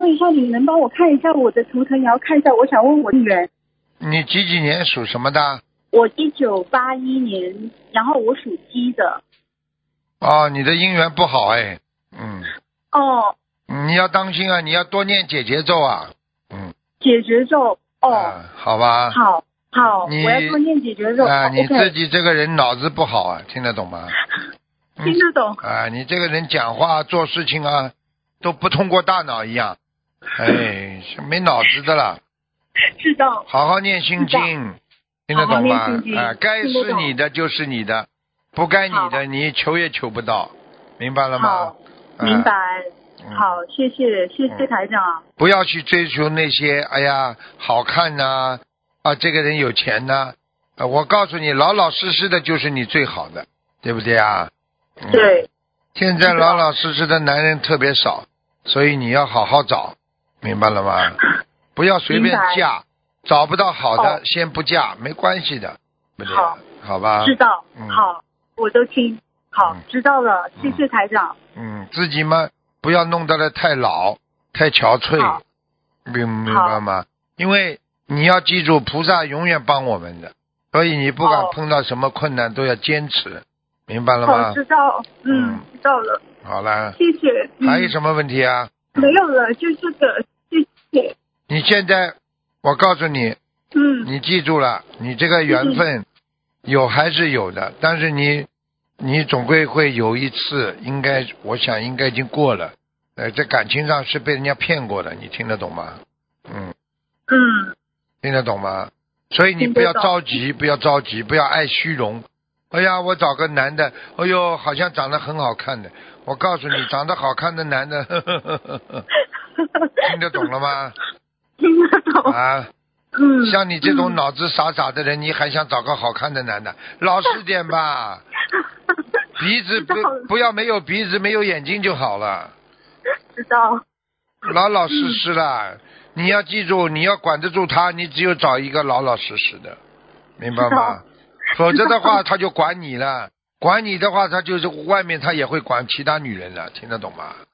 问一下，你能帮我看一下我的图腾，也要看一下，我想问我的缘。 你几年属什么的？ 我1981年，然后我属鸡的。 哦，你的姻缘不好哎。 哦。 你要当心啊，你要多念解结咒啊。 解决咒。哦。 好吧。 好，我要多念解决咒。 你自己这个人脑子不好啊，听得懂吗？ 听得懂。 你这个人讲话做事情啊，都不通过大脑一样，没脑子的了。 知道。 好好念心经，听得懂吗？该是你的就是你的，不该你的你求也求不到，明白了吗？ 好，明白。好，谢谢台长。 不要去追求那些好看呐，这个人有钱呐，我告诉你，老老实实的就是你最好的，对不对啊？ 对。 现在老老实实的男人特别少，所以你要好好找，明白了吗？不要随便嫁，找不到好的先不嫁，没关系的，对不对？好吧。 知道。好，我都听。好，知道了，谢谢台长。 自己嘛不要弄得太老太憔悴，明白吗？因为你要记住，菩萨永远帮我们的，所以你不管碰到什么困难都要坚持，明白了吗？ 知道。知道了。 好了， 谢谢。 还有什么问题啊？ 没有了，就这个，谢谢。 你现在我告诉你，你记住了，你这个缘分有还是有的，但是你总归会有一次，我想应该已经过了，在感情上是被人家骗过的，你听得懂吗？听得懂吗？所以你不要着急，不要爱虚荣。哎呀，我找个男的，哎呦，好像长得很好看的。我告诉你，长得好看的男的，听得懂了吗？ 听得懂。 像你这种脑子傻傻的人，你还想找个好看的男的？老实点吧。鼻子不要没有鼻子没有眼睛就好了。 知道。 老老实实啦，你要记住，你要管得住他，你只有找一个老老实实的，明白吗？否则的话他就管你了，管你的话他就是外面他也会管其他女人了，听得懂吗？